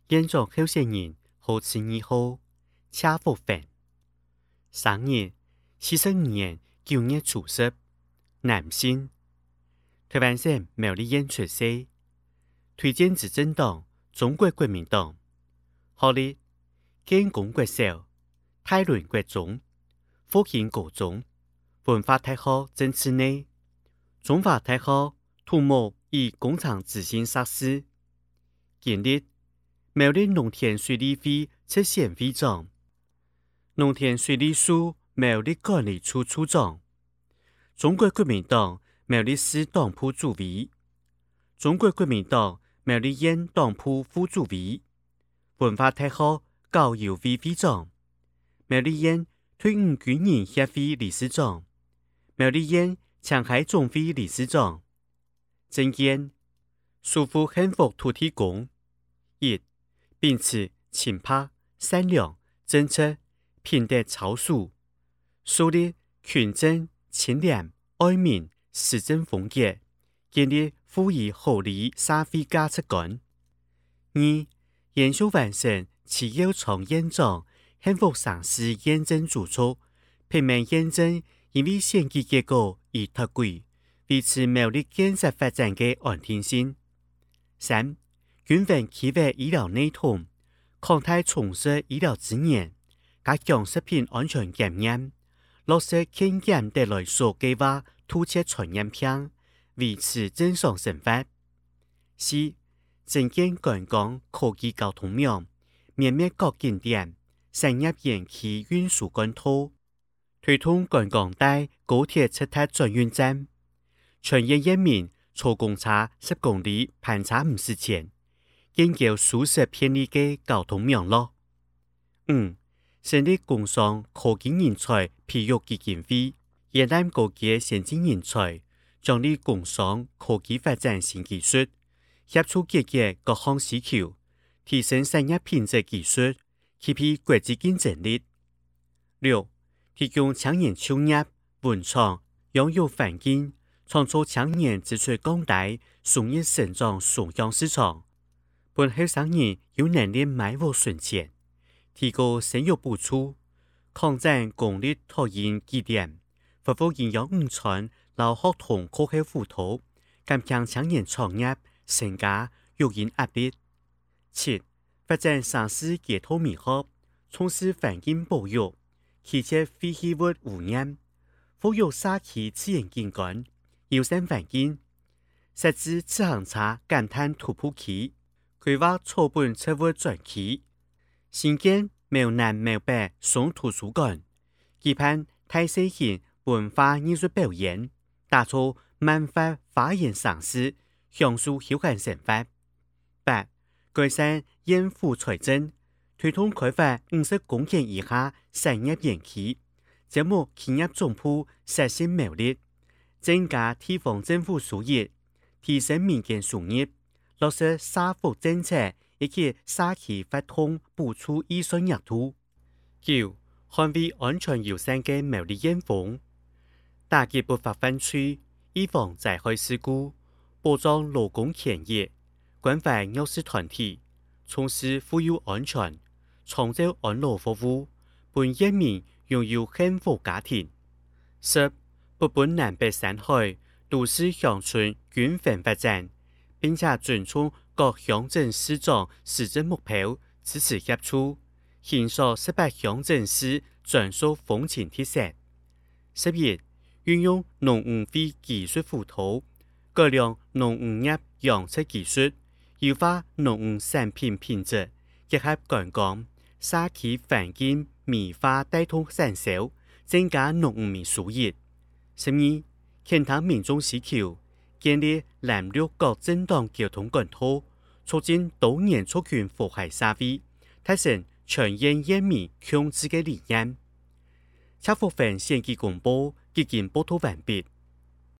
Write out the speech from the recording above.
演作候選人好似2號車福範。生日45年9月初10，男性。台灣省苗栗縣出世，推薦執政黨中國國民黨。學歷建功國小、泰倫國中、復興高中、文化大學政治內、中華大學土木與工程資訊碩士。經歷苗栗農田水利會出選會長、農田水利署苗栗管理處處長、中國國民黨苗栗市黨部主委、中國國民黨苗栗縣黨部副主委、文化大學教育會會長、苗栗縣退伍軍人協會理事長、苗栗縣青海總會理事長。政見束縛幸福土地公1秉持清白、善良、正直、品德超俗，樹立勤政、清廉、愛民、施政風格，建立富裕合理社會價值觀。2延續完成持有從院長幸福城市驗證註冊，平民驗證因為選舉結果而脫軌，維持苗栗建設發展的安定性。3均衡企業醫療內統，擴大從事醫療資源，加強食品安全檢驗，落實檢驗得來所計劃突切傳染病，維持正常生活。4增建觀光科技交通網，面面各景點，產業園區運輸管道，推動觀光帶高鐵直達轉運站，全縣人民坐公車10公里盤查唔使錢，建構舒適便利的交通網絡。5成立工商科技人才培育基金會，延攬高級先進人才，獎勵工商科技發展新技術，協助解決各項需求，提升產業品質技術，開闢國際競爭力。6提供青年就業、文創、養育環境，創造青年傑出廣大、順應成長雙向市場，讓後生人有能力買屋存錢，提高生育補助，擴展公立托嬰據點，恢復營養午餐，讓學童課後輔導，減輕青年創業、成家、育兒壓力。7發展城市街道美學，從事環境保育，棄設廢棄物污染，保育社區自然景觀，友善環境，設置自行車減碳突破區，規劃草本植物專區，新建苗南苗北雙圖書館，舉辦大小型文化藝術表演，打造漫畫花園城市，享受休閒生活。8改善縣府財政，推動開發50公頃以下產業園區，招募企業總部設喺苗栗，增加地方政府收益，提升民間收入，落實社福政策以及社區發通補助預算額度。9捍衛安全友善嘅苗栗縣風，打擊不法犯罪，預防災害事故，保障勞工權益，關懷弱勢團體，從事婦幼安全，創造安老服務，本縣民擁有幸福家庭。10不分南北山海，都市鄉村均衡發展，並且尊重各鄉鎮市長施政目標，支持協助，欣賞18鄉鎮市專屬風情特色。11運用農漁會技術輔導，改良農漁業養殖技術，優化農漁產品品質，結合觀光、社區環境美化帶動產銷，增加農漁民收益。12傾聽民眾需求，建立藍綠各政黨交通管道，促進多元族群和諧社會，提升全縣人民共治嘅理念。車福範選舉公報已經報導完畢。